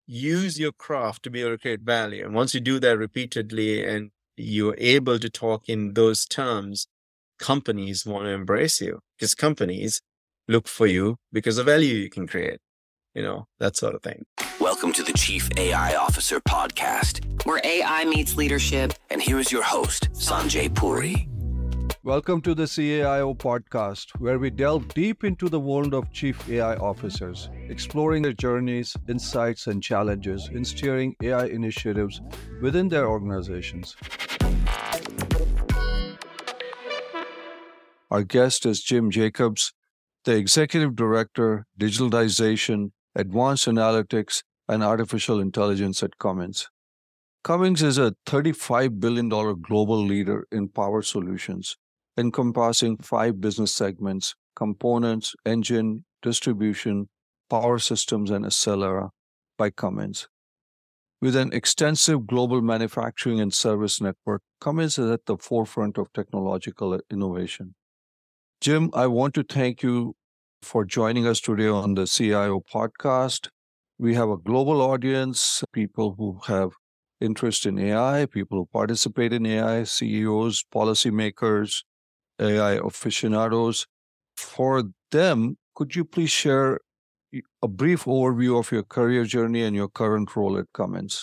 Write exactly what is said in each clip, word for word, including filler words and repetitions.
use your craft to be able to create value. And once you do that repeatedly and you're able to talk in those terms, companies want to embrace you because companies look for you because of value you can create, you know, that sort of thing. Welcome to the Chief A I Officer Podcast, where A I meets leadership. And here is your host, Sanjay Puri. Welcome to the C A I O Podcast, where we delve deep into the world of Chief A I Officers, exploring their journeys, insights, and challenges in steering A I initiatives within their organizations. Our guest is Jim Jacobs, the Executive Director, Digitalization, Advanced Analytics, and Artificial Intelligence at Cummins. Cummins is a thirty-five billion dollars global leader in power solutions, encompassing five business segments: components, engine, distribution, power systems, and Accelera by Cummins. With an extensive global manufacturing and service network, Cummins is at the forefront of technological innovation. Jim, I want to thank you for joining us today on the C I O Podcast. We have a global audience, people who have interest in A I, people who participate in A I, C E Os, policymakers, A I aficionados. For them, could you please share a brief overview of your career journey and your current role at Cummins?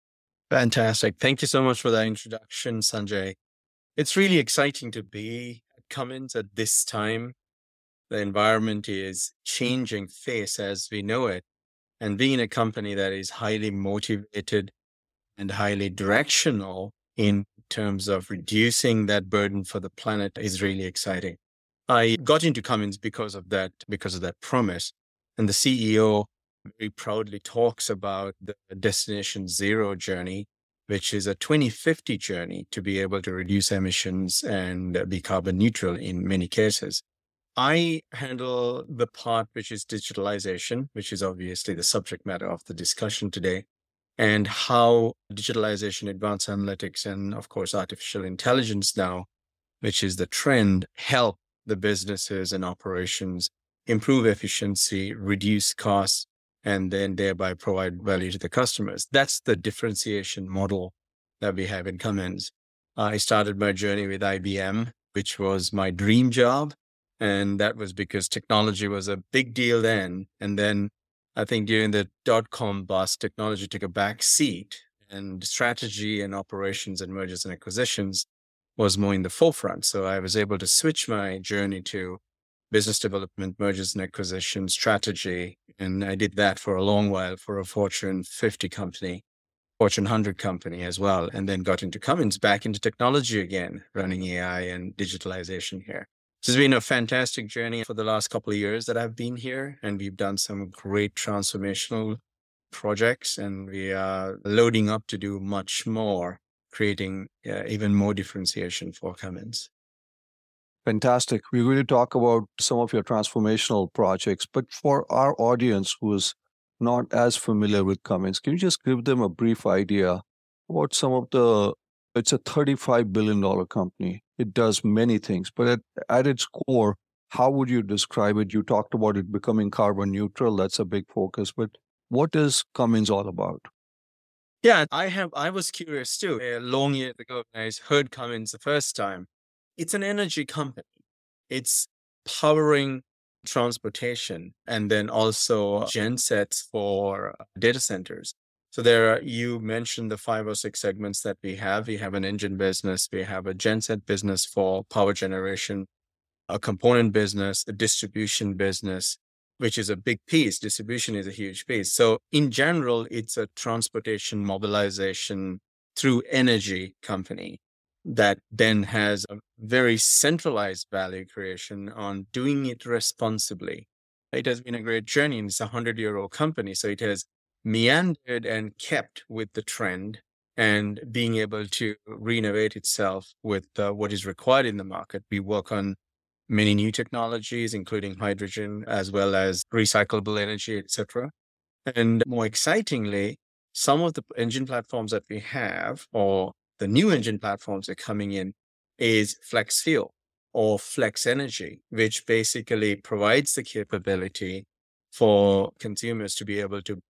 Fantastic. Thank you so much for that introduction, Sanjay. It's really exciting to be at Cummins at this time. The environment is changing face as we know it. And being a company that is highly motivated and highly directional in terms of reducing that burden for the planet is really exciting. I got into Cummins because of that, because of that promise. And the C E O very proudly talks about the Destination Zero journey, which is a twenty fifty journey to be able to reduce emissions and be carbon neutral in many cases. I handle the part which is digitalization, which is obviously the subject matter of the discussion today, and how digitalization, advanced analytics, and of course, artificial intelligence now, which is the trend, help the businesses and operations improve efficiency, reduce costs, and then thereby provide value to the customers. That's the differentiation model that we have in Cummins. I started my journey with I B M, which was my dream job. And that was because technology was a big deal then. And then I think during the dot-com bust, technology took a back seat and strategy and operations and mergers and acquisitions was more in the forefront. So I was able to switch my journey to business development, mergers and acquisitions, strategy. And I did that for a long while for a Fortune fifty company, Fortune one hundred company as well, and then got into Cummins, back into technology again, running A I and digitalization here. This has been a fantastic journey for the last couple of years that I've been here, and we've done some great transformational projects, and we are loading up to do much more, creating uh, even more differentiation for Cummins. Fantastic. We're going to talk about some of your transformational projects, but for our audience who is not as familiar with Cummins, can you just give them a brief idea about some of the, it's a thirty-five billion dollars company. It does many things, but at, at its core, how would you describe it? You talked about it becoming carbon neutral. That's a big focus, but what is Cummins all about? Yeah, I have. I was curious too. A long years ago, when I heard Cummins the first time. It's an energy company. It's powering transportation and then also gensets for data centers. So there are, you mentioned the five or six segments that we have. We have an engine business. We have a genset business for power generation, a component business, a distribution business, which is a big piece. Distribution is a huge piece. So in general, it's a transportation mobilization through energy company that then has a very centralized value creation on doing it responsibly. It has been a great journey, and it's a hundred-year-old company. So it has meandered and kept with the trend and being able to renovate itself with uh, what is required in the market. We work on many new technologies, including hydrogen, as well as recyclable energy, et cetera. And more excitingly, some of the engine platforms that we have, or the new engine platforms that are coming in, is flex fuel or flex energy, which basically provides the capability for consumers to be able to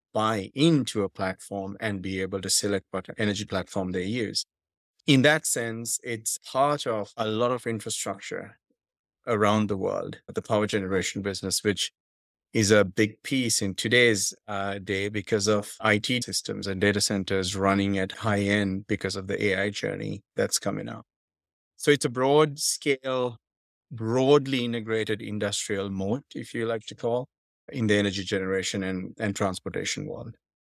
buy into a platform and be able to select what energy platform they use. In that sense, it's part of a lot of infrastructure around the world, the power generation business, which is a big piece in today's uh, day because of I T systems and data centers running at high end because of the A I journey that's coming up. So it's a broad scale, broadly integrated industrial mode, if you like to call, in the energy generation and, and transportation world.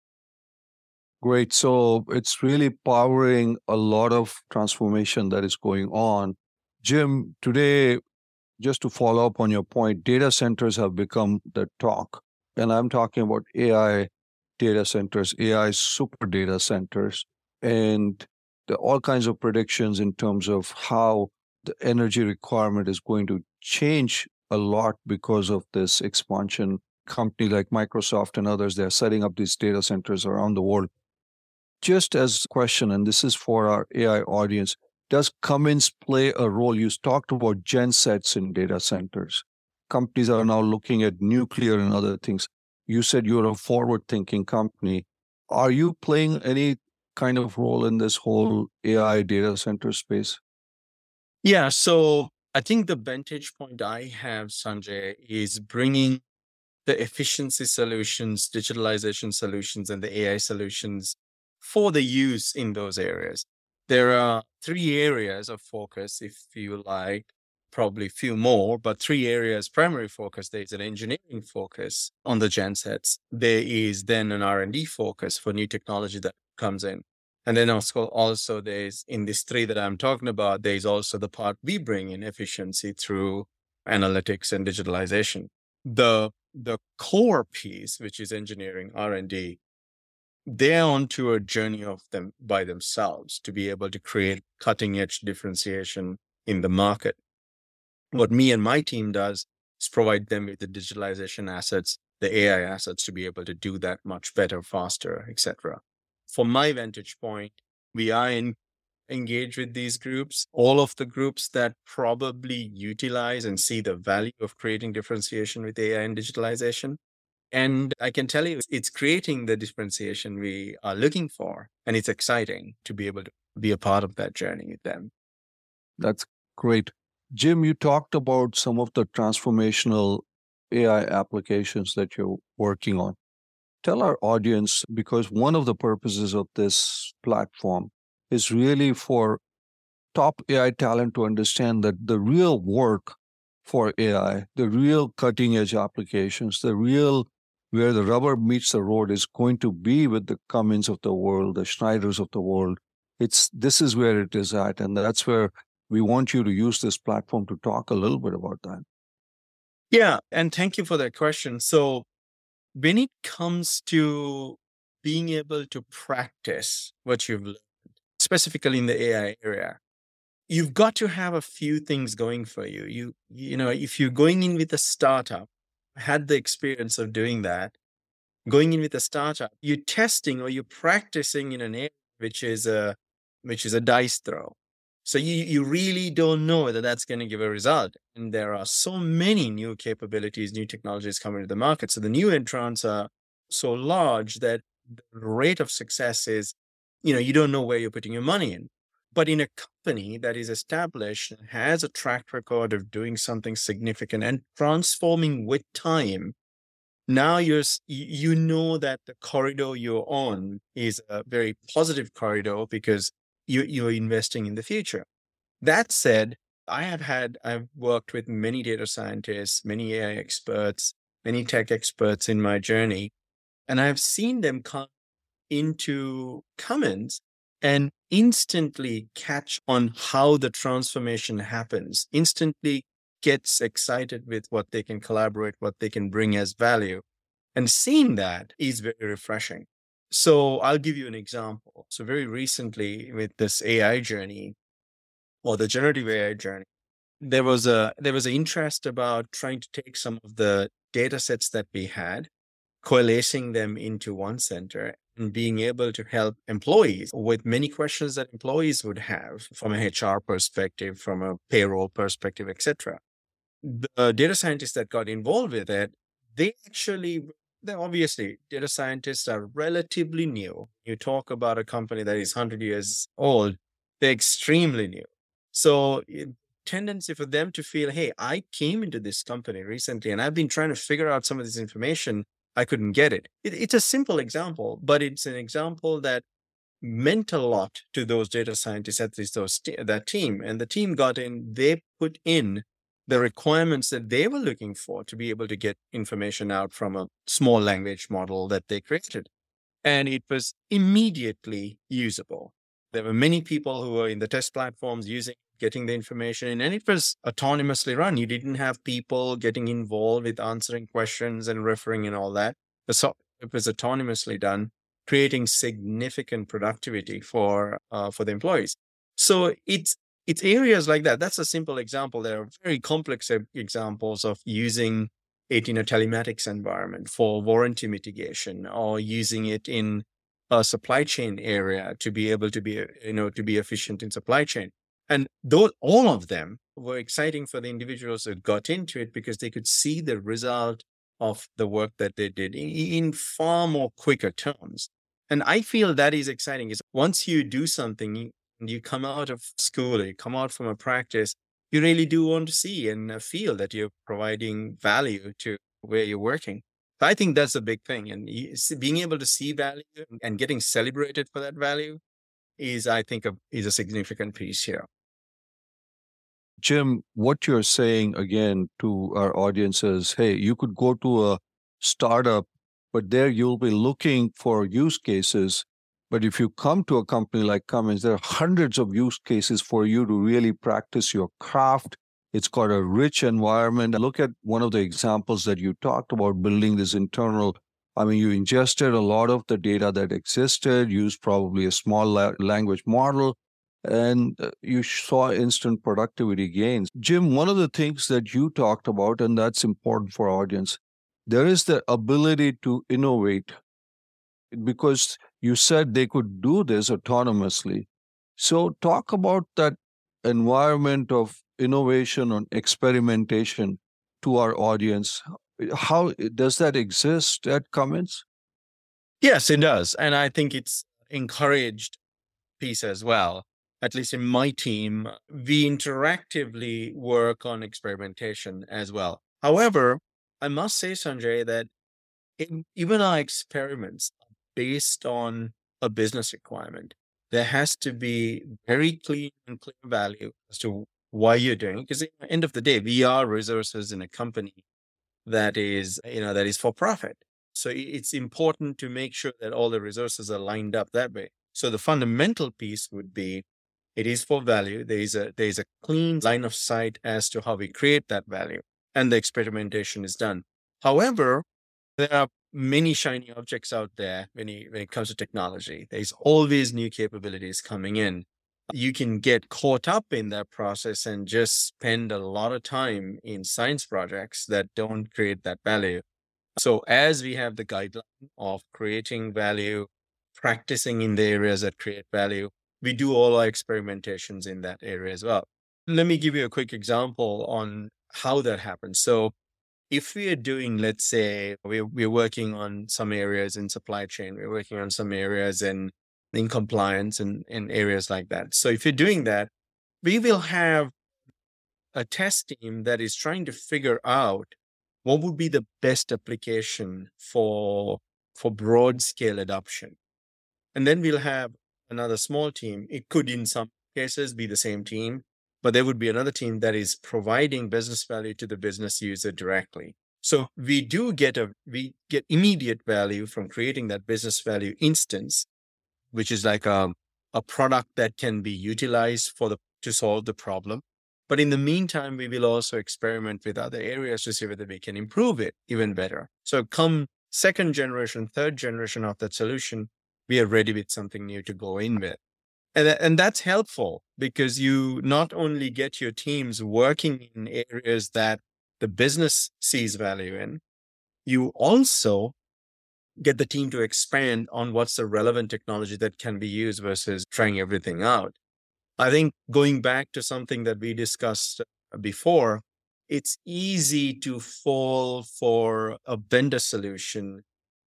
Great. So it's really powering a lot of transformation that is going on. Jim, today, just to follow up on your point, data centers have become the talk. And I'm talking about A I data centers, A I super data centers, and the, all kinds of predictions in terms of how the energy requirement is going to change a lot because of this expansion. Company like Microsoft and others, they're setting up these data centers around the world. Just as a question, and this is for our A I audience, does Cummins play a role? You talked about gensets in data centers. Companies are now looking at nuclear and other things. You said you're a forward-thinking company. Are you playing any kind of role in this whole A I data center space? Yeah, so I think the vantage point I have, Sanjay, is bringing the efficiency solutions, digitalization solutions, and the A I solutions for the use in those areas. There are three areas of focus, if you like, probably a few more, but three areas primary focus. There is an engineering focus on the gensets. There is then an R and D focus for new technology that comes in. And then also, also there's, in these three that I'm talking about, there's also the part we bring in efficiency through analytics and digitalization. The, the core piece, which is engineering, R and D, they're onto a journey of them by themselves to be able to create cutting edge differentiation in the market. What me and my team does is provide them with the digitalization assets, the A I assets to be able to do that much better, faster, et cetera. From my vantage point, we are in, engaged with these groups, all of the groups that probably utilize and see the value of creating differentiation with A I and digitalization. And I can tell you, it's creating the differentiation we are looking for. And it's exciting to be able to be a part of that journey with them. That's great. Jim, you talked about some of the transformational A I applications that you're working on. Tell our audience, because one of the purposes of this platform is really for top A I talent to understand that the real work for A I, the real cutting edge applications, the real where the rubber meets the road is going to be with the Cummins of the world, the Schneiders of the world. It's this is where it is at, and that's where we want you to use this platform to talk a little bit about that. Yeah, and thank you for that question. So when it comes to being able to practice what you've learned, specifically in the A I area, you've got to have a few things going for you. You, you know, if you're going in with a startup, had the experience of doing that, going in with a startup, you're testing or you're practicing in an area which is a, which is a dice throw. So you, you really don't know whether that's going to give a result. And there are so many new capabilities, new technologies coming to the market. So the new entrants are so large that the rate of success is, you know, you don't know where you're putting your money in. But in a company that is established and has a track record of doing something significant and transforming with time, now you're, you know that the corridor you're on is a very positive corridor because you, you're investing in the future. That said, I have had, I've worked with many data scientists, many A I experts, many tech experts in my journey, and I've seen them come into Cummins and instantly catch on how the transformation happens, instantly gets excited with what they can collaborate, what they can bring as value. And seeing that is very refreshing. So I'll give you an example. So very recently with this A I journey or the generative A I journey, there was a there was an interest about trying to take some of the data sets that we had, coalescing them into one center and being able to help employees with many questions that employees would have from a H R perspective, from a payroll perspective, et cetera. The data scientists that got involved with it, they actually then obviously data scientists are relatively new. You talk about a company that is one hundred years old, they're extremely new. So it, tendency for them to feel, hey, I came into this company recently and I've been trying to figure out some of this information. I couldn't get it. it. It's a simple example, but it's an example that meant a lot to those data scientists, at least those t- that team. And the team got in, they put in the requirements that they were looking for to be able to get information out from a small language model that they created. And it was immediately usable. There were many people who were in the test platforms using, getting the information, and it was autonomously run. You didn't have people getting involved with answering questions and referring and all that. So it was autonomously done, creating significant productivity for uh, for the employees. So it's it's areas like that. That's a simple example. There are very complex examples of using it in a telematics environment for warranty mitigation, or using it in a supply chain area to be able to be, you know, to be efficient in supply chain. And those, all of them were exciting for the individuals that got into it because they could see the result of the work that they did in, in far more quicker terms. And I feel that is exciting. Is once you do something, you, you come out of school, you come out from a practice, you really do want to see and feel that you're providing value to where you're working. So I think that's a big thing. And being able to see value and getting celebrated for that value is, I think, a, is a significant piece here. Jim, what you're saying again to our audience is, hey, you could go to a startup, but there you'll be looking for use cases. But if you come to a company like Cummins, there are hundreds of use cases for you to really practice your craft. It's got a rich environment. Look at one of the examples that you talked about, building this internal. I mean, you ingested a lot of the data that existed, used probably a small la- language model, and you saw instant productivity gains. Jim, one of the things that you talked about, and that's important for our audience, there is the ability to innovate, because you said they could do this autonomously. So talk about that environment of innovation and experimentation to our audience. How does that exist at Cummins? Yes, it does. And I think it's encouraged piece as well. At least in my team, we interactively work on experimentation as well. However, I must say, Sanjay, that in, even our experiments are based on a business requirement. There has to be very clean and clear value as to why you're doing it. Because at the end of the day, we are resources in a company that is, you know, that is for profit. So it's important to make sure that all the resources are lined up that way. So the fundamental piece would be, it is for value. There is a there is a clean line of sight as to how we create that value, and the experimentation is done. However, there are many shiny objects out there when, you, when it comes to technology. There's always new capabilities coming in. You can get caught up in that process and just spend a lot of time in science projects that don't create that value. So as we have the guideline of creating value, practicing in the areas that create value, we do all our experimentations in that area as well. Let me give you a quick example on how that happens. So if we are doing, let's say, we're, we're working on some areas in supply chain, we're working on some areas in, in compliance and in areas like that. So if you're doing that, we will have a test team that is trying to figure out what would be the best application for, for broad scale adoption. And then we'll have another small team. It could, in some cases, be the same team, but there would be another team that is providing business value to the business user directly. So we do get a, we get immediate value from creating that business value instance, which is like a, a product that can be utilized for the, to solve the problem. But in the meantime, we will also experiment with other areas to see whether we can improve it even better. So come second generation, third generation of that solution, we are ready with something new to go in with. And, and that's helpful because you not only get your teams working in areas that the business sees value in, you also get the team to expand on what's the relevant technology that can be used versus trying everything out. I think going back to something that we discussed before, it's easy to fall for a vendor solution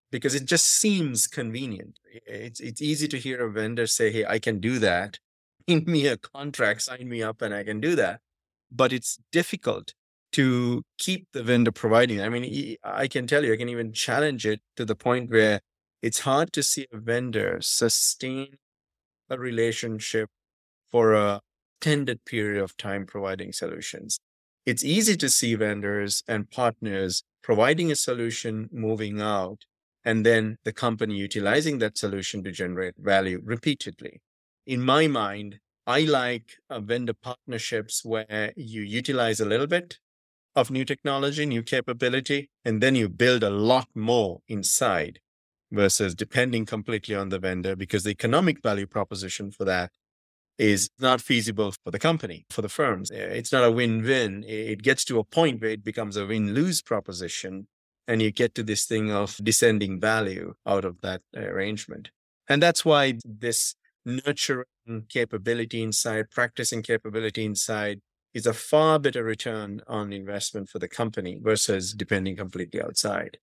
because it just seems convenient. It's, it's easy to hear a vendor say, hey, I can do that. Give me a contract, sign me up, and I can do that. But it's difficult to keep the vendor providing. I mean, I can tell you, I can even challenge it to the point where it's hard to see a vendor sustain a relationship for a extended period of time providing solutions. It's easy to see vendors and partners providing a solution, moving out, and then the company utilizing that solution to generate value repeatedly. In my mind, I like uh, vendor partnerships where you utilize a little bit of new technology, new capability, and then you build a lot more inside versus depending completely on the vendor, because the economic value proposition for that is not feasible for the company, for the firms. It's not a win-win. It gets to a point where it becomes a win-lose proposition, and you get to this thing of descending value out of that arrangement. And that's why this nurturing capability inside, practicing capability inside, is a far better return on investment for the company versus depending completely outside.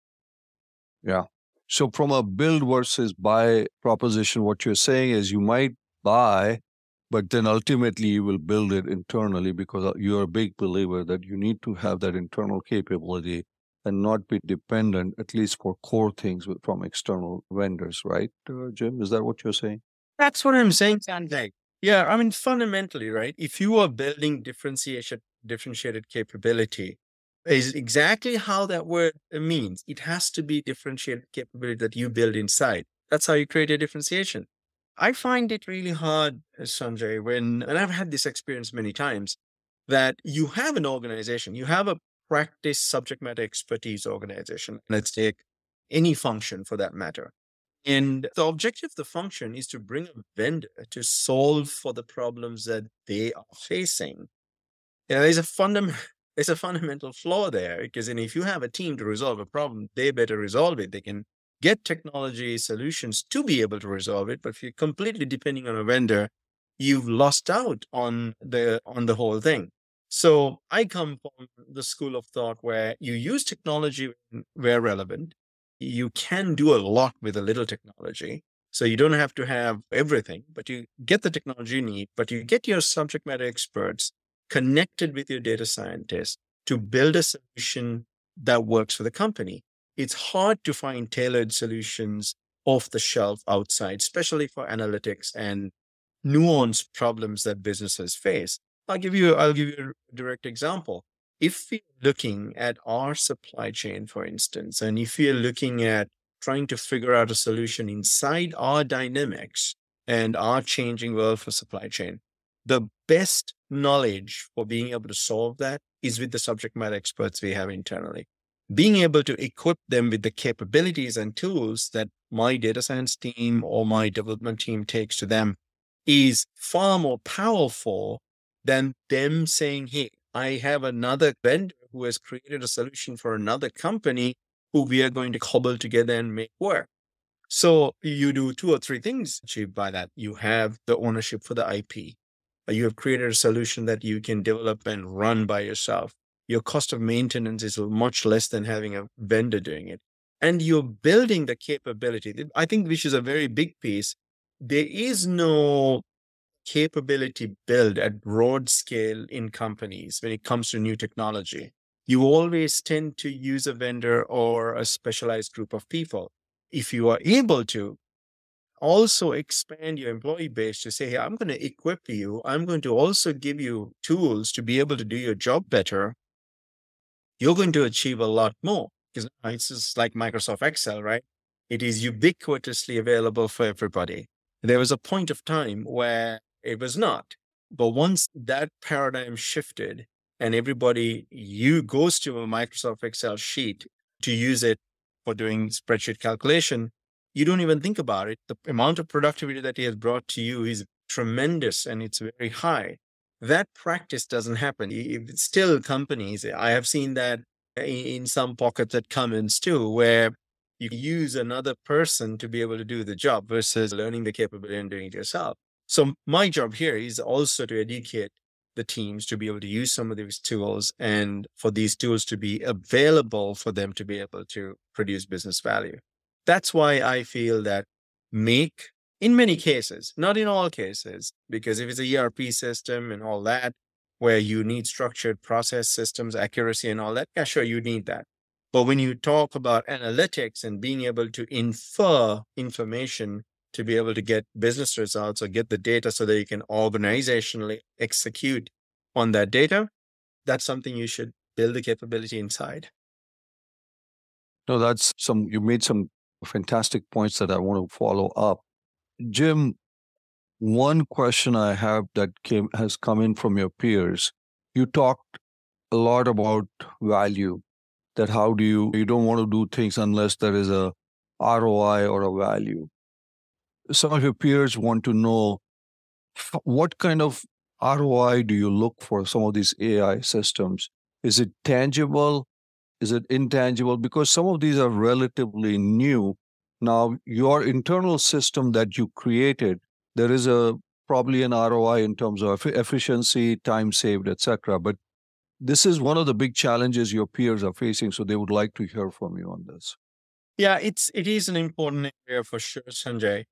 Yeah. So from a build versus buy proposition, what you're saying is you might buy, but then ultimately you will build it internally, because you're a big believer that you need to have that internal capability and not be dependent, at least for core things, from external vendors, right, uh, Jim? Is that what you're saying? That's what I'm saying, Sanjay. Yeah, I mean, fundamentally, right, if you are building differentiation, differentiated capability, is exactly how that word means. It has to be differentiated capability that you build inside. That's how you create a differentiation. I find it really hard, Sanjay, when, and I've had this experience many times, that you have an organization, you have a practice subject matter expertise organization. Let's take any function for that matter. And the objective of the function is to bring a vendor to solve for the problems that they are facing. You know, there's a fundamental there's a fundamental flaw there, because and if you have a team to resolve a problem, they better resolve it. They can get technology solutions to be able to resolve it. But if you're completely depending on a vendor, you've lost out on the on the whole thing. So I come from the school of thought where you use technology where relevant. You can do a lot with a little technology. So you don't have to have everything, but you get the technology you need, but you get your subject matter experts connected with your data scientists to build a solution that works for the company. It's hard to find tailored solutions off the shelf outside, especially for analytics and nuanced problems that businesses face. I'll give you, I'll give you a direct example. If we're looking at our supply chain, for instance, and if we're looking at trying to figure out a solution inside our dynamics and our changing world for supply chain, the best knowledge for being able to solve that is with the subject matter experts we have internally. Being able to equip them with the capabilities and tools that my data science team or my development team takes to them is far more powerful than them saying, hey, I have another vendor who has created a solution for another company who we are going to cobble together and make work. So you do two or three things achieved by that. You have the ownership for the I P. You have created a solution that you can develop and run by yourself. Your cost of maintenance is much less than having a vendor doing it. And you're building the capability. I think which is a very big piece. There is no capability build at broad scale in companies when it comes to new technology. You always tend to use a vendor or a specialized group of people. If you are able to also expand your employee base to say, hey, I'm going to equip you. I'm going to also give you tools to be able to do your job better. You're going to achieve a lot more, because it's just like Microsoft Excel, right? It is ubiquitously available for everybody. There was a point of time where it was not. But once that paradigm shifted and everybody you goes to a Microsoft Excel sheet to use it for doing spreadsheet calculation, you don't even think about it. The amount of productivity that he has brought to you is tremendous and it's very high. That practice doesn't happen. It's still companies, I have seen that in some pockets at Cummins too, where you use another person to be able to do the job versus learning the capability and doing it yourself. So my job here is also to educate the teams to be able to use some of these tools and for these tools to be available for them to be able to produce business value. That's why I feel that make, in many cases, not in all cases, because if it's a E R P system and all that, where you need structured process systems, accuracy and all that, yeah, sure, you need that. But when you talk about analytics and being able to infer information to be able to get business results or get the data so that you can organizationally execute on that data, that's something you should build the capability inside. No, that's some, you made some fantastic points that I want to follow up. Jim, one question I have that came has come in from your peers. You talked a lot about value, that how do you, you don't want to do things unless there is a R O I or a value. Some of your peers want to know what kind of R O I do you look for some of these A I systems? Is it tangible? Is it intangible? Because some of these are relatively new. Now, your internal system that you created, there is a probably an R O I in terms of efficiency, time saved, et cetera. But this is one of the big challenges your peers are facing, so they would like to hear from you on this. Yeah, it's it is an important area for sure, Sanjay.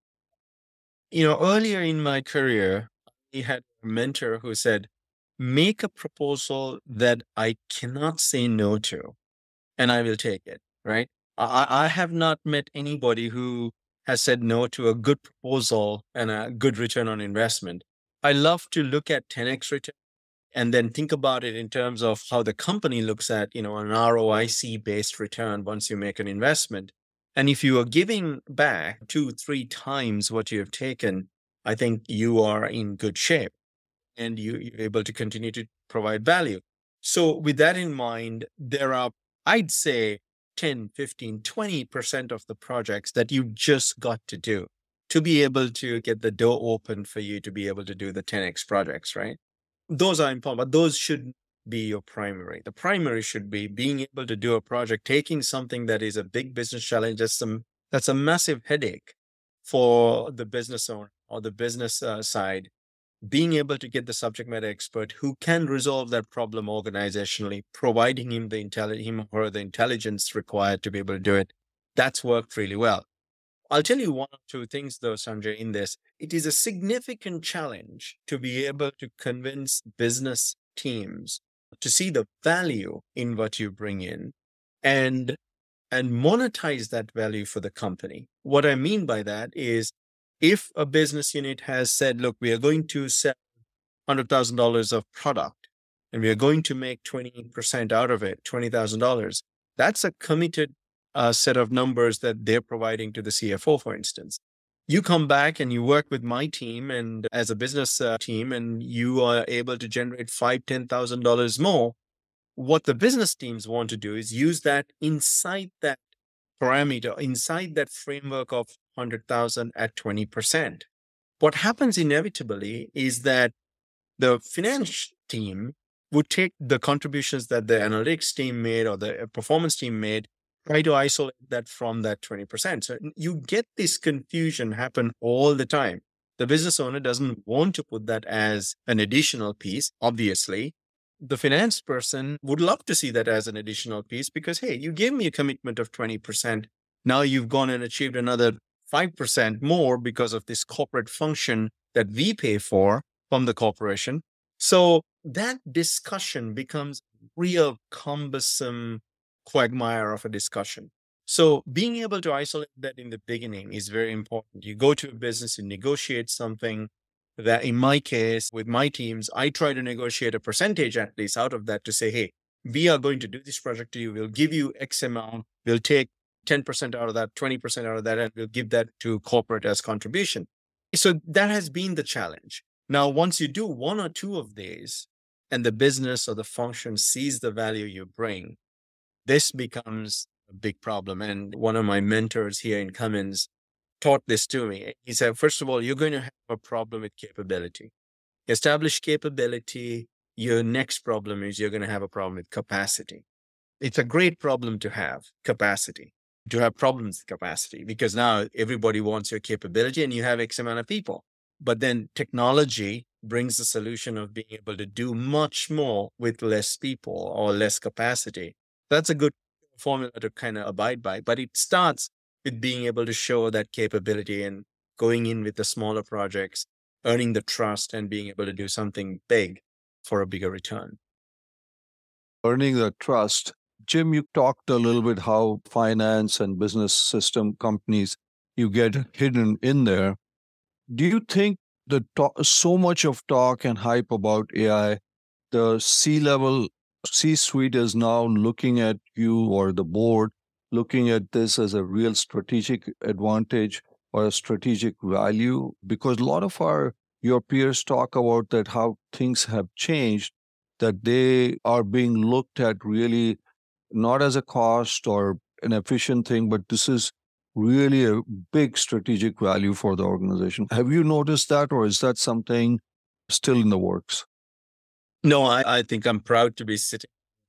You know, earlier in my career, I had a mentor who said, make a proposal that I cannot say no to, and I will take it, right? I, I have not met anybody who has said no to a good proposal and a good return on investment. I love to look at ten X return and then think about it in terms of how the company looks at, you know, an R O I C-based return once you make an investment. And if you are giving back two, three times what you have taken, I think you are in good shape and you, you're able to continue to provide value. So with that in mind, there are, I'd say, ten, fifteen, twenty percent of the projects that you just got to do to be able to get the door open for you to be able to do the ten X projects, right? Those are important, but those shouldn't be your primary. The primary should be being able to do a project, taking something that is a big business challenge, that's, some, that's a massive headache for the business owner or the business uh, side, being able to get the subject matter expert who can resolve that problem organizationally, providing him the intelli- him or her the intelligence required to be able to do it. That's worked really well. I'll tell you one or two things though, Sanjay, in this. It is a significant challenge to be able to convince business teams to see the value in what you bring in and, and monetize that value for the company. What I mean by that is if a business unit has said, look, we are going to sell one hundred thousand dollars of product and we are going to make twenty percent out of it, twenty thousand dollars, that's a committed uh, set of numbers that they're providing to the C F O, for instance. You come back and you work with my team and as a business uh, team, and you are able to generate five, ten thousand dollars more. What the business teams want to do is use that inside that parameter, inside that framework of one hundred thousand at twenty percent. What happens inevitably is that the finance team would take the contributions that the analytics team made or the performance team made, try to isolate that from that twenty percent. So you get this confusion happen all the time. The business owner doesn't want to put that as an additional piece, obviously. The finance person would love to see that as an additional piece because, hey, you gave me a commitment of twenty percent. Now you've gone and achieved another five percent more because of this corporate function that we pay for from the corporation. So that discussion becomes real cumbersome quagmire of a discussion. So being able to isolate that in the beginning is very important. You go to a business and negotiate something that, in my case, with my teams, I try to negotiate a percentage at least out of that to say, hey, we are going to do this project to you. We'll give you X amount. We'll take ten percent out of that, twenty percent out of that, and we'll give that to corporate as contribution. So that has been the challenge. Now, once you do one or two of these and the business or the function sees the value you bring, this becomes a big problem. And one of my mentors here in Cummins taught this to me. He said, first of all, you're going to have a problem with capability. Establish capability. Your next problem is you're going to have a problem with capacity. It's a great problem to have, capacity, to have problems with capacity, because now everybody wants your capability and you have X amount of people. But then technology brings the solution of being able to do much more with less people or less capacity. That's a good formula to kind of abide by, but it starts with being able to show that capability and going in with the smaller projects, earning the trust and being able to do something big for a bigger return. Earning the trust. Jim, you talked a little bit how finance and business system companies, you get hidden in there. Do you think the talk, so much of talk and hype about A I, the C-level, C-suite is now looking at you or the board, looking at this as a real strategic advantage or a strategic value? Because a lot of our, your peers talk about that how things have changed, that they are being looked at really not as a cost or an efficient thing, but this is really a big strategic value for the organization. Have you noticed that, or is that something still in the works? No, I, I think I'm proud to be sitting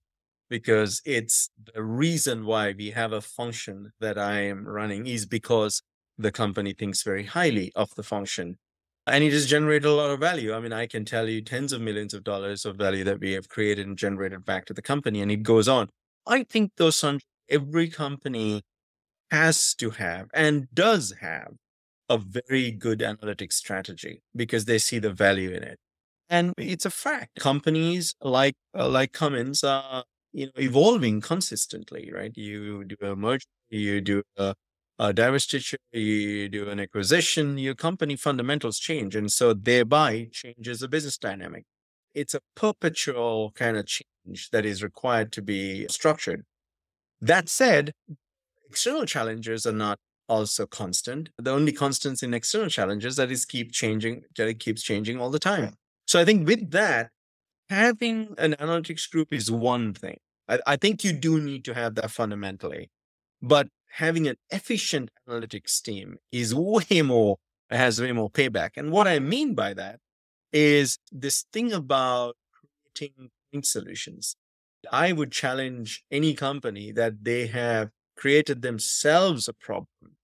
because it's the reason why we have a function that I am running is because the company thinks very highly of the function. And it has generated a lot of value. I mean, I can tell you tens of millions of dollars of value that we have created and generated back to the company, and it goes on. I think those every company has to have and does have a very good analytics strategy because they see the value in it. And it's a fact. Companies like uh, like Cummins are you know evolving consistently, right? You do a merger, you do a, a divestiture, you do an acquisition, your company fundamentals change, and so thereby changes the business dynamic. It's a perpetual kind of change that is required to be structured. That said, external challenges are not also constant. The only constants in external challenges that is keep changing, that it keeps changing all the time. So I think with that, having an analytics group is one thing. I, I think you do need to have that fundamentally, but having an efficient analytics team is way more, has way more payback. And what I mean by that is this thing about creating point solutions. I would challenge any company that they have created themselves a problem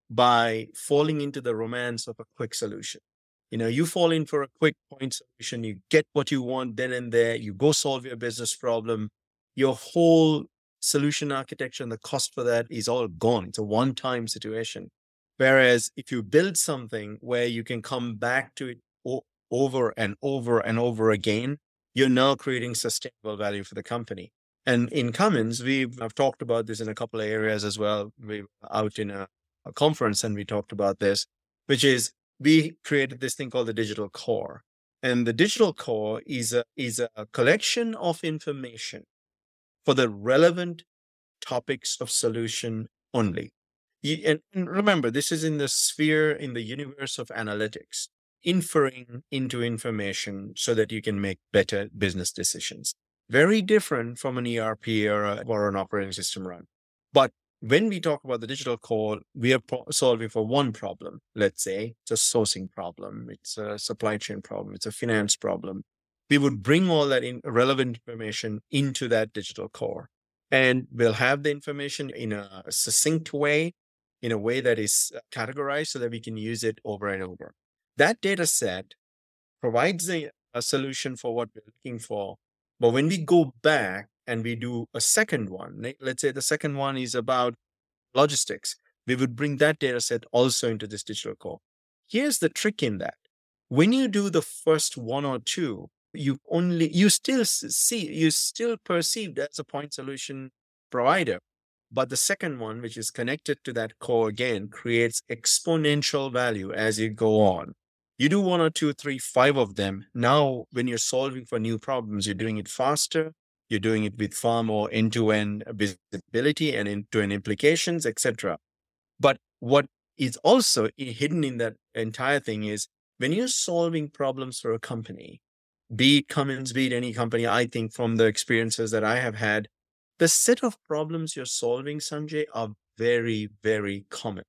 by falling into the romance of a quick solution. You know, you fall in for a quick point solution, you get what you want then and there, you go solve your business problem, your whole solution architecture and the cost for that is all gone. It's a one-time situation. Whereas if you build something where you can come back to it o- over and over and over again, you're now creating sustainable value for the company. And in Cummins, we've I've talked about this in a couple of areas as well. We were out in a, a conference and we talked about this, which is we created this thing called the digital core. And the digital core is a, is a collection of information for the relevant topics of solution only. You, and, and remember, this is in the sphere, in the universe of analytics, inferring into information so that you can make better business decisions. Very different from an E R P or, a, or an operating system run. But when we talk about the digital core, we are pro- solving for one problem. Let's say it's a sourcing problem, it's a supply chain problem, it's a finance problem. We would bring all that in relevant information into that digital core. And we'll have the information in a succinct way, in a way that is categorized so that we can use it over and over. That data set provides a, a solution for what we're looking for. But when we go back and we do a second one, let's say the second one is about logistics, we would bring that data set also into this digital core. Here's the trick in that. When you do the first one or two, you only, you still see, you still perceived as a point solution provider. But the second one, which is connected to that core again, creates exponential value as you go on. You do one or two, three, five of them. Now, when you're solving for new problems, you're doing it faster. You're doing it with far more end-to-end visibility and end-to-end implications, et cetera. But what is also hidden in that entire thing is when you're solving problems for a company, be it Cummins, be it any company, I think from the experiences that I have had, the set of problems you're solving, Sanjay, are very, very common.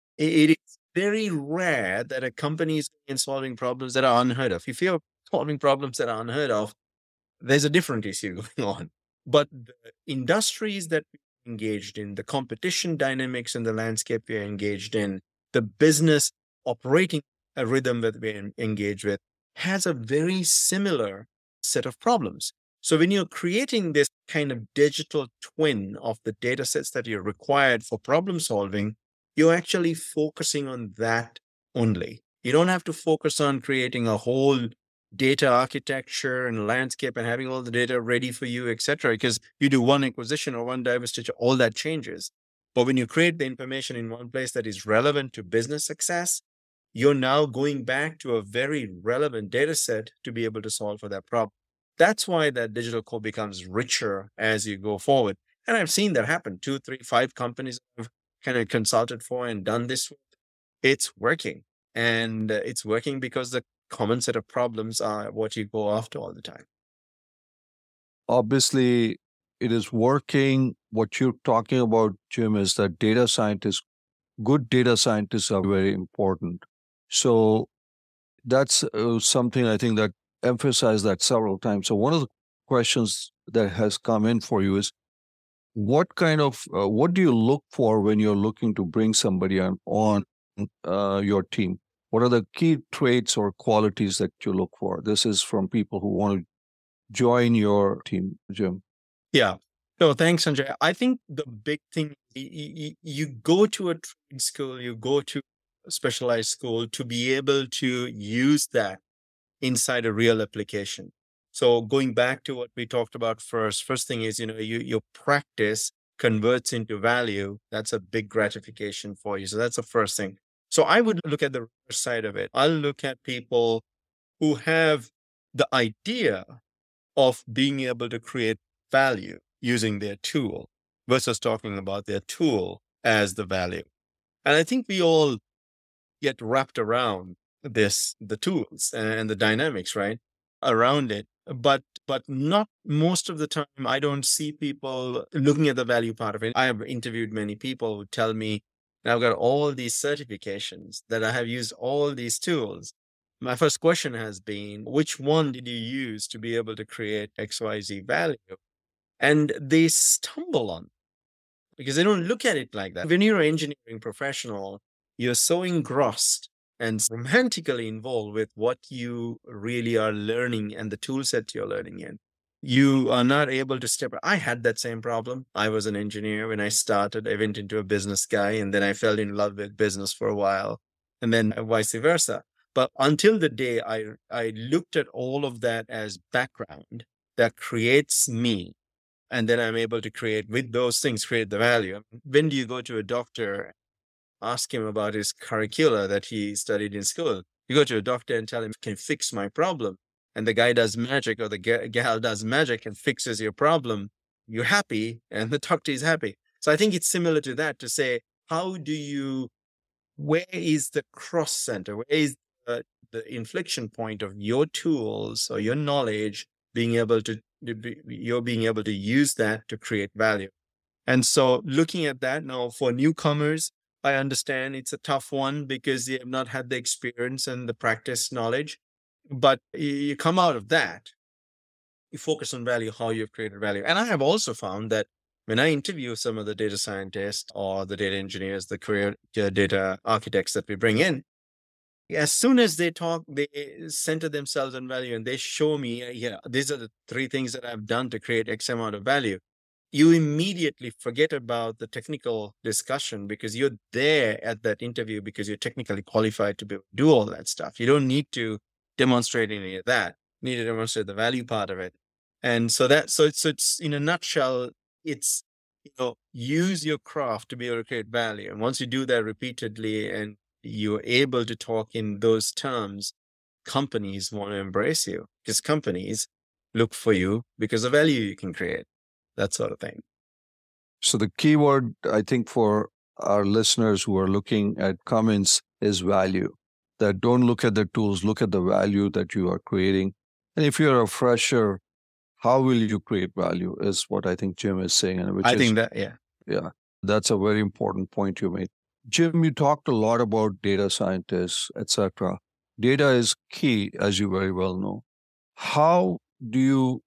It is very rare that a company is solving problems that are unheard of. If you're solving problems that are unheard of, there's a different issue going on. But the industries that we're engaged in, the competition dynamics and the landscape we're engaged in, the business operating a rhythm that we're engaged with has a very similar set of problems. So when you're creating this kind of digital twin of the data sets that you're required for problem solving, you're actually focusing on that only. You don't have to focus on creating a whole data architecture and landscape and having all the data ready for you, et cetera. Because you do one acquisition or one divestiture, all that changes. But when you create the information in one place that is relevant to business success, you're now going back to a very relevant data set to be able to solve for that problem. That's why that digital core becomes richer as you go forward. And I've seen that happen. Two, three, five companies I've kind of consulted for and done this with. It's working. And uh, it's working because the common set of problems are what you go after all the time. Obviously, it is working. What you're talking about, Jim, is that data scientists, good data scientists are very important. So that's uh, something I think that emphasized that several times. So one of the questions that has come in for you is, what kind of, uh, what do you look for when you're looking to bring somebody on, on uh, your team? What are the key traits or qualities that you look for? This is from people who want to join your team, Jim. Yeah. No, thanks, Sanjay. I think the big thing, you, you go to a trade school, you go to a specialized school to be able to use that inside a real application. So going back to what we talked about first, first thing is, you know, you, your practice converts into value. That's a big gratification for you. So that's the first thing. So I would look at the reverse side of it. I'll look at people who have the idea of being able to create value using their tool versus talking about their tool as the value. And I think we all get wrapped around this, the tools and the dynamics, right, around it. But but not most of the time, I don't see people looking at the value part of it. I have interviewed many people who tell me, I've got all these certifications, that I have used all these tools. My first question has been, which one did you use to be able to create X Y Z value? And they stumble on it because they don't look at it like that. When you're an engineering professional, you're so engrossed and romantically involved with what you really are learning and the tool set you're learning in. You are not able to step. I had that same problem. I was an engineer when I started. I went into a business guy, and then I fell in love with business for a while, and then vice versa. But until the day I, I looked at all of that as background that creates me, and then I'm able to create with those things, create the value. When do you go to a doctor, ask him about his curricula that he studied in school? You go to a doctor and tell him, can you fix my problem? And the guy does magic, or the gal does magic and fixes your problem. You're happy, and the doctor is happy. So I think it's similar to that, to say, how do you, where is the cross center? Where is the, the inflection point of your tools or your knowledge being able to, you're being able to use that to create value? And so looking at that now for newcomers, I understand it's a tough one because they have not had the experience and the practice knowledge. But you come out of that, you focus on value, how you've created value. And I have also found that when I interview some of the data scientists or the data engineers, the career data architects that we bring in, as soon as they talk, they center themselves on value and they show me, yeah, these are the three things that I've done to create X amount of value. You immediately forget about the technical discussion because you're there at that interview because you're technically qualified to be, do all that stuff. You don't need to demonstrate any of that. You need to demonstrate the value part of it. And so that, so it's, so it's in a nutshell, it's, you know, use your craft to be able to create value. And once you do that repeatedly and you're able to talk in those terms, companies want to embrace you because companies look for you because of value you can create, that sort of thing. So the key word, I think, for our listeners who are looking at Cummins is value. That don't look at the tools, look at the value that you are creating. And if you're a fresher, how will you create value is what I think Jim is saying. And which I is, think that, yeah. Yeah, that's a very important point you made. Jim, you talked a lot about data scientists, et cetera. Data is key, as you very well know. How do you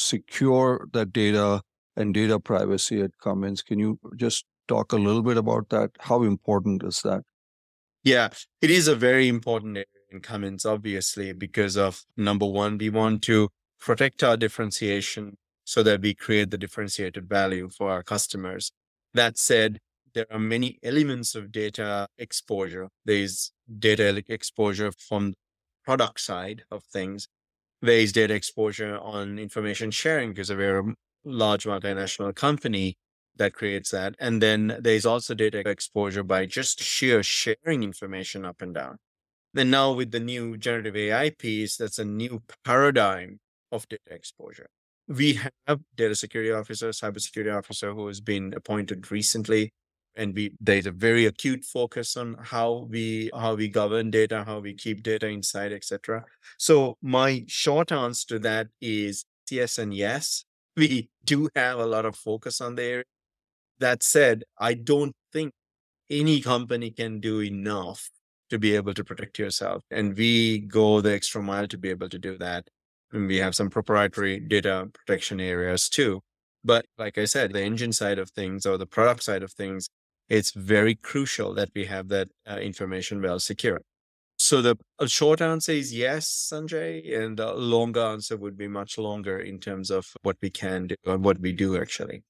secure that data and data privacy at Cummins? Can you just talk a little bit about that? How important is that? Yeah, it is a very important area in Cummins, obviously, because of number one, we want to protect our differentiation so that we create the differentiated value for our customers. That said, there are many elements of data exposure. There's data exposure from the product side of things. There is data exposure on information sharing because we're a large multinational company that creates that. And then there's also data exposure by just sheer sharing information up and down. Then now with the new generative A I piece, that's a new paradigm of data exposure. We have data security officer, cybersecurity officer who has been appointed recently. And we there's a very acute focus on how we how we govern data, how we keep data inside, et cetera. So my short answer to that is yes and yes. We do have a lot of focus on there. That said, I don't think any company can do enough to be able to protect yourself. And we go the extra mile to be able to do that. And we have some proprietary data protection areas too. But like I said, the engine side of things or the product side of things, it's very crucial that we have that uh, information well secured. So the a short answer is yes, Sanjay, and the longer answer would be much longer in terms of what we can do or what we do actually.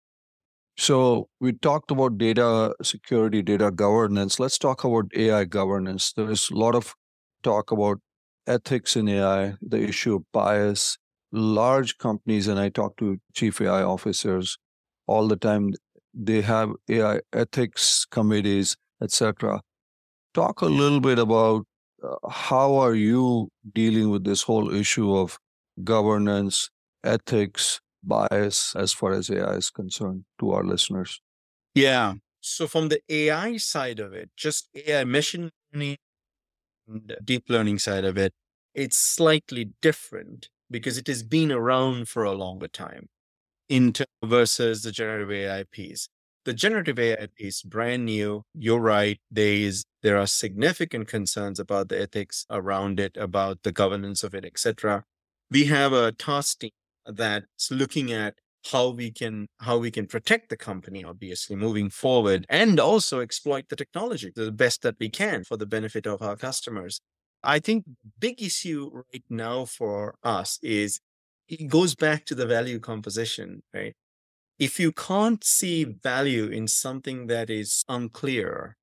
So we talked about data security, data governance. Let's talk about A I governance. There is a lot of talk about ethics in A I, the issue of bias. Large companies, and I talk to chief A I officers all the time, they have A I ethics committees, et cetera. Talk a little bit about uh, how are you dealing with this whole issue of governance, ethics, bias as far as A I is concerned to our listeners? Yeah. So from the A I side of it, just A I machine learning and deep learning side of it, it's slightly different because it has been around for a longer time in terms versus the generative A I piece. The generative A I piece, brand new. You're right. There is there are significant concerns about the ethics around it, about the governance of it, et cetera. We have a task team that's looking at how we can how we can protect the company, obviously, moving forward, and also exploit the technology the best that we can for the benefit of our customers. I think the big issue right now for us is it goes back to the value composition, right? If you can't see value in something that is unclear,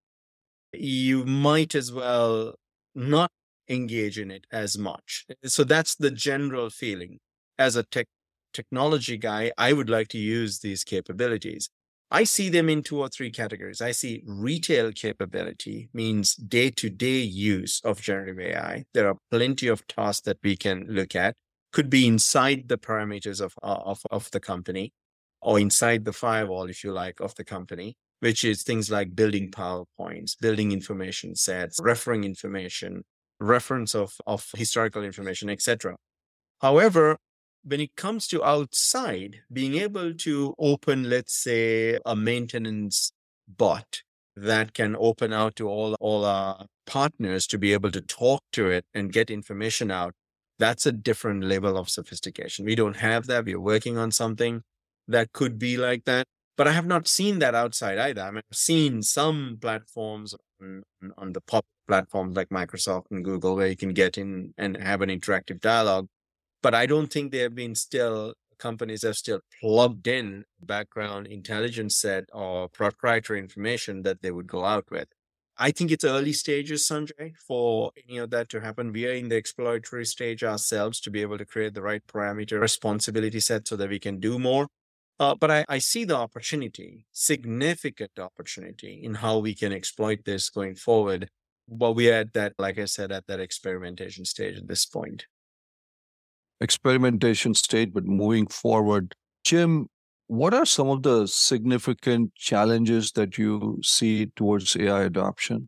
you might as well not engage in it as much. So that's the general feeling. As a tech technology guy, I would like to use these capabilities. I see them in two or three categories. I see retail capability, means day-to-day use of generative A I. There are plenty of tasks that we can look at. Could be inside the parameters of, of, of the company or inside the firewall, if you like, of the company, which is things like building PowerPoints, building information sets, referring information, reference of, of historical information, et cetera. However, when it comes to outside, being able to open, let's say, a maintenance bot that can open out to all, all our partners to be able to talk to it and get information out, that's a different level of sophistication. We don't have that. We're working on something that could be like that. But I have not seen that outside either. I mean, I've seen some platforms on, on the pop platforms like Microsoft and Google where you can get in and have an interactive dialogue. But I don't think there have been still companies have still plugged in background intelligence set or proprietary information that they would go out with. I think it's early stages, Sanjay, for any of that to happen. We are in the exploratory stage ourselves to be able to create the right parameter responsibility set so that we can do more. Uh, but I, I see the opportunity, significant opportunity in how we can exploit this going forward. But we are at that, like I said, at that experimentation stage at this point. Experimentation state, but moving forward. Jim, what are some of the significant challenges that you see towards A I adoption?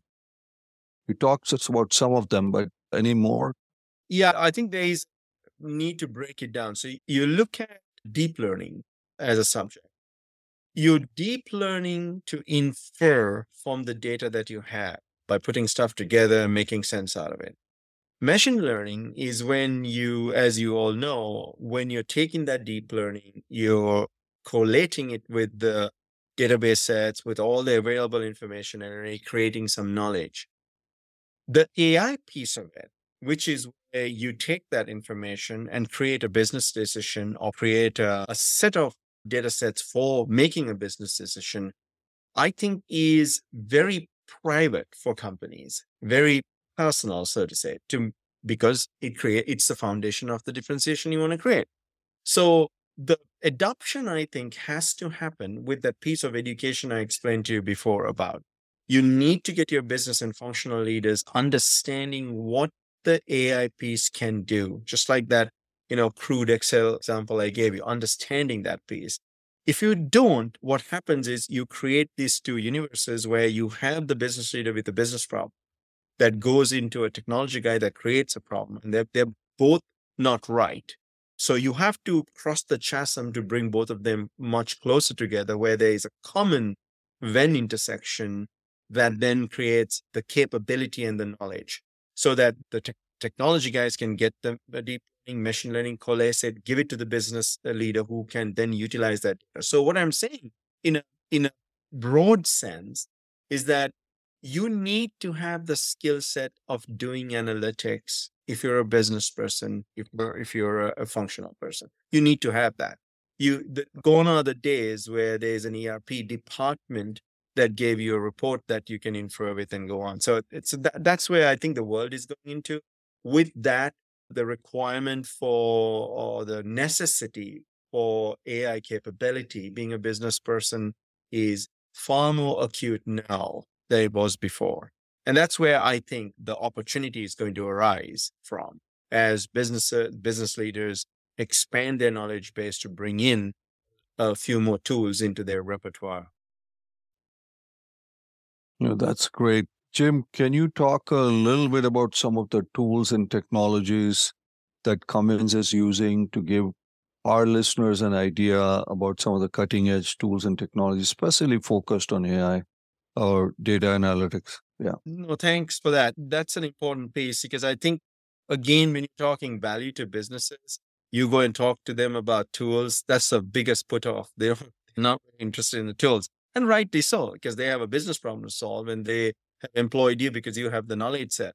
We talked just about some of them, but any more? Yeah, I think there is need to break it down. So you look at deep learning as a subject. You're deep learning to infer from the data that you have by putting stuff together and making sense out of it. Machine learning is when you, as you all know, when you're taking that deep learning, you're collating it with the database sets, with all the available information, and creating some knowledge. The A I piece of it, which is where you take that information and create a business decision or create a, a set of data sets for making a business decision, I think is very private for companies, very personal, so to say, to because it create it's the foundation of the differentiation you want to create. So the adoption, I think, has to happen with that piece of education I explained to you before about. You need to get your business and functional leaders understanding what the A I piece can do, just like that, you know, crude Excel example I gave you, understanding that piece. If you don't, what happens is you create these two universes where you have the business leader with a business problem that goes into a technology guy that creates a problem, and they're, they're both not right. So you have to cross the chasm to bring both of them much closer together, where there is a common Venn intersection that then creates the capability and the knowledge, so that the te- technology guys can get the, the deep learning, machine learning, coalesce it, give it to the business leader who can then utilize that. So what I'm saying in a, in a broad sense is that you need to have the skill set of doing analytics. If you're a business person, if you're, if you're a, a functional person, you need to have that. You the, gone are the days where there's an E R P department that gave you a report that you can infer with and go on. So it's that, that's where I think the world is going into. With that, the requirement for or the necessity for A I capability, being a business person, is far more acute now than it was before. And that's where I think the opportunity is going to arise from as business, uh, business leaders expand their knowledge base to bring in a few more tools into their repertoire. You know, that's great. Jim, can you talk a little bit about some of the tools and technologies that Cummins is using to give our listeners an idea about some of the cutting edge tools and technologies, especially focused on A I or data analytics? Yeah. No, thanks for that. That's an important piece because I think, again, when you're talking value to businesses, you go and talk to them about tools. That's the biggest put off. They're not interested in the tools. And rightly so, because they have a business problem to solve and they have employed you because you have the knowledge set.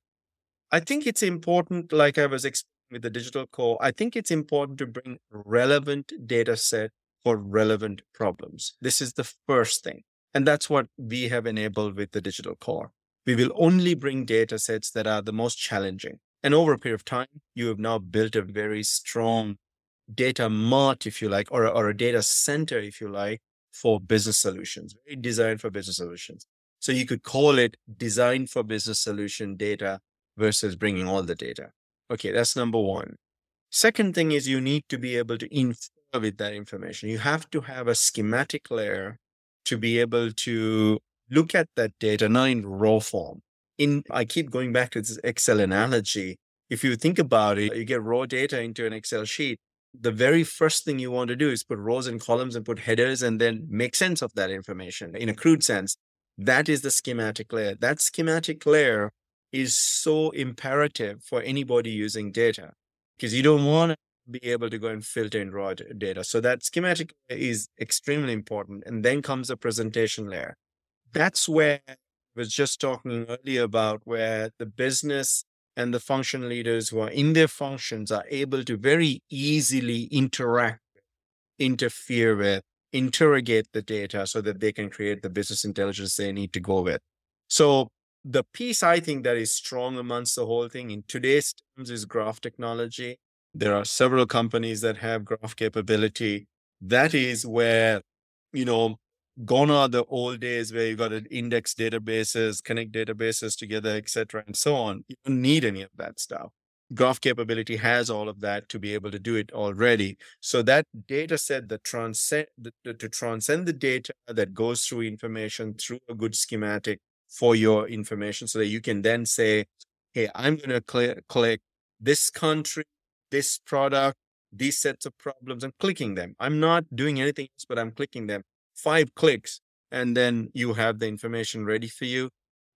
I think it's important, like I was explaining with the digital core, I think it's important to bring relevant data set for relevant problems. This is the first thing. And that's what we have enabled with the digital core. We will only bring data sets that are the most challenging. And over a period of time, you have now built a very strong data mart, if you like, or, or a data center, if you like, for business solutions, very designed for business solutions. So you could call it designed for business solution data versus bringing all the data. Okay, that's number one. Second thing is you need to be able to infer with that information. You have to have a schematic layer to be able to look at that data, not in raw form. In I keep going back to this Excel analogy. If you think about it, you get raw data into an Excel sheet. The very first thing you want to do is put rows and columns and put headers and then make sense of that information in a crude sense. That is the schematic layer. That schematic layer is so imperative for anybody using data because you don't want to be able to go and filter in raw data. So that schematic is extremely important. And then comes the presentation layer. That's where I was just talking earlier about where the business and the function leaders who are in their functions are able to very easily interact, interfere with, interrogate the data so that they can create the business intelligence they need to go with. So the piece I think that is strong amongst the whole thing in today's terms is graph technology. There are several companies that have graph capability. That is where, you know, gone are the old days where you got to index databases, connect databases together, et cetera, and so on. You don't need any of that stuff. Graph capability has all of that to be able to do it already. So that data set that transcend the, to transcend the data that goes through information through a good schematic for your information, so that you can then say, hey, I'm going to cl- collect this country, this product, these sets of problems, and clicking them. I'm not doing anything else, but I'm clicking them. Five clicks, and then you have the information ready for you.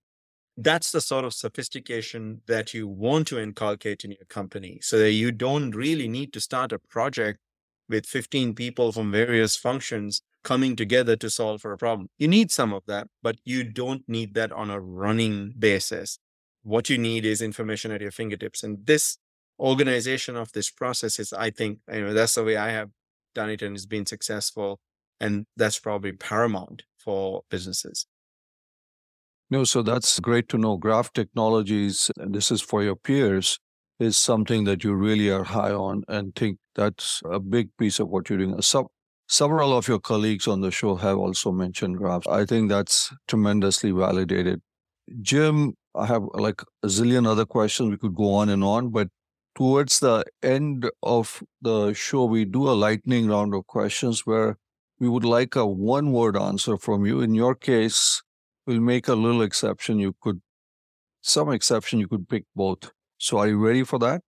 That's the sort of sophistication that you want to inculcate in your company so that you don't really need to start a project with fifteen people from various functions coming together to solve for a problem. You need some of that, but you don't need that on a running basis. What you need is information at your fingertips. And this organization of this process is, I think, you know, that's the way I have done it and it's been successful. And that's probably paramount for businesses. No, so that's great to know. Graph Technologies, and this is for your peers, is something that you really are high on and think that's a big piece of what you're doing. So, several of your colleagues on the show have also mentioned graphs. I think that's tremendously validated. Jim, I have like a zillion other questions. We could go on and on, but towards the end of the show, we do a lightning round of questions where we would like a one-word answer from you. In your case, we'll make a little exception. You could, some exception, you could pick both. So are you ready for that?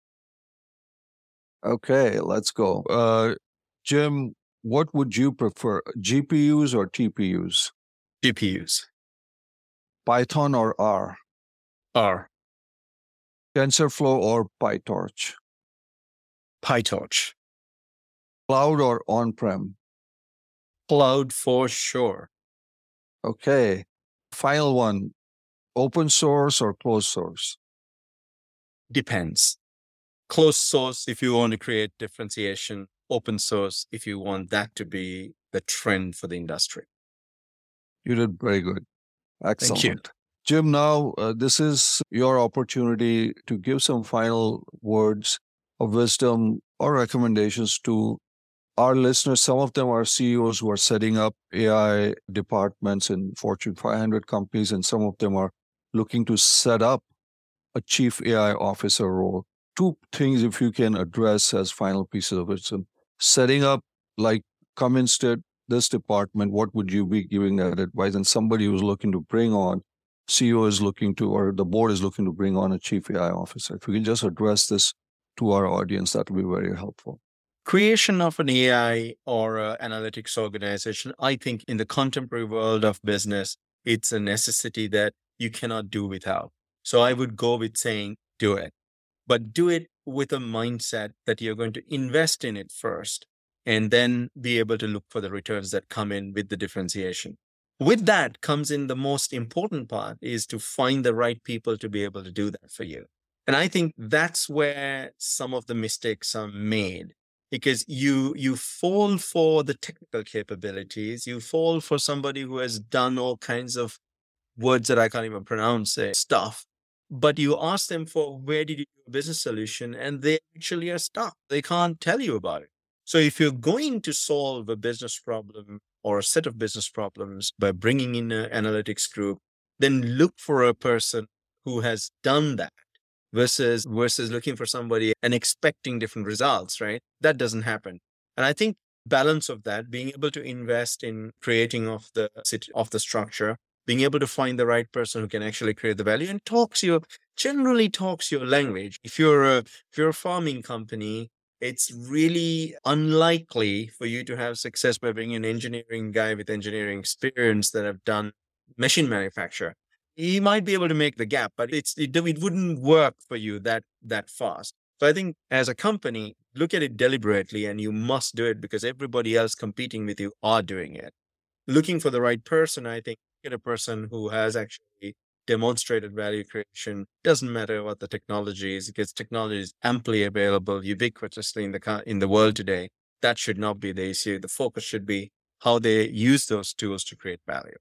Okay, let's go. Uh, Jim, what would you prefer, G P Us or T P Us? G P Us. Python or R? R. TensorFlow or PyTorch? PyTorch. Cloud or on-prem? Cloud for sure. Okay. Final one, open source or closed source? Depends. Closed source if you want to create differentiation, open source if you want that to be the trend for the industry. You did very good. Excellent. Thank you. Jim, now uh, this is your opportunity to give some final words of wisdom or recommendations to our listeners. Some of them are C E Os who are setting up A I departments in Fortune five hundred companies, and some of them are looking to set up a chief A I officer role. Two things, if you can address as final pieces of wisdom. Setting up, like Cummins did, this department, what would you be giving that advice? And somebody who's looking to bring on, C E O is looking to, or the board is looking to bring on a chief A I officer. If you can just address this to our audience, that would be very helpful. Creation of an A I or a analytics organization, I think in the contemporary world of business, it's a necessity that you cannot do without. So I would go with saying, do it. But do it with a mindset that you're going to invest in it first and then be able to look for the returns that come in with the differentiation. With that comes in the most important part is to find the right people to be able to do that for you. And I think that's where some of the mistakes are made, because you you fall for the technical capabilities, you fall for somebody who has done all kinds of words that I can't even pronounce, uh, stuff. But you ask them for where did you do a business solution, and they actually are stuck. They can't tell you about it. So if you're going to solve a business problem or a set of business problems by bringing in an analytics group, then look for a person who has done that versus versus looking for somebody and expecting different results, right? That doesn't happen. And I think balance of that, being able to invest in creating of the of the structure, being able to find the right person who can actually create the value and talks your, generally talks your language. If you're a, if you're a farming company, it's really unlikely for you to have success by bringing an engineering guy with engineering experience that have done machine manufacture. He might be able to make the gap, but it's it, it wouldn't work for you that that fast. So I think as a company, look at it deliberately, and you must do it because everybody else competing with you are doing it. Looking for the right person, I think, get a person who has actually demonstrated value creation. Doesn't matter what the technology is, because technology is amply available ubiquitously in the in the world today. That should not be the issue. The focus should be how they use those tools to create value.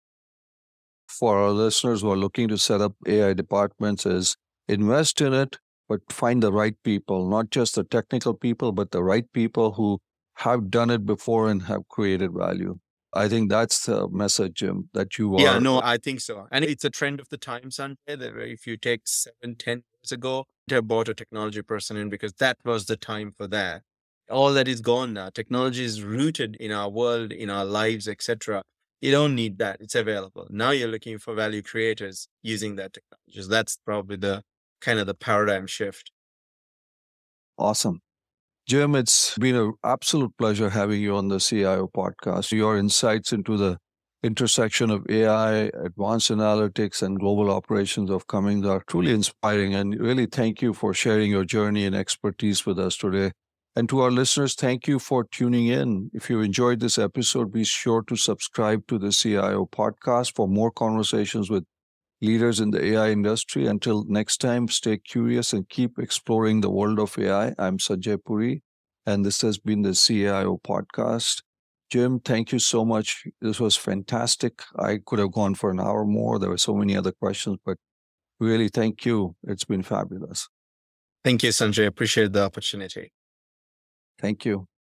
For our listeners who are looking to set up A I departments, is invest in it, but find the right people, not just the technical people, but the right people who have done it before and have created value. I think that's the message, Jim, that you are. Yeah, no, I think so. And it's a trend of the time, Sanjay, that if you take seven, ten years ago, to have brought a technology person in because that was the time for that. All that is gone now. Technology is rooted in our world, in our lives, et cetera. You don't need that. It's available. Now you're looking for value creators using that technology. So that's probably the kind of the paradigm shift. Awesome. Jim, it's been an absolute pleasure having you on the C I O podcast. Your insights into the intersection of A I, advanced analytics, and global operations of Cummins are truly inspiring. And really thank you for sharing your journey and expertise with us today. And to our listeners, thank you for tuning in. If you enjoyed this episode, be sure to subscribe to the C I O podcast for more conversations with leaders in the A I industry. Until next time, stay curious and keep exploring the world of A I. I'm Sanjay Puri, and this has been the C I O podcast. Jim, thank you so much. This was fantastic. I could have gone for an hour more. There were so many other questions, but really, thank you. It's been fabulous. Thank you, Sanjay. Appreciate the opportunity. Thank you.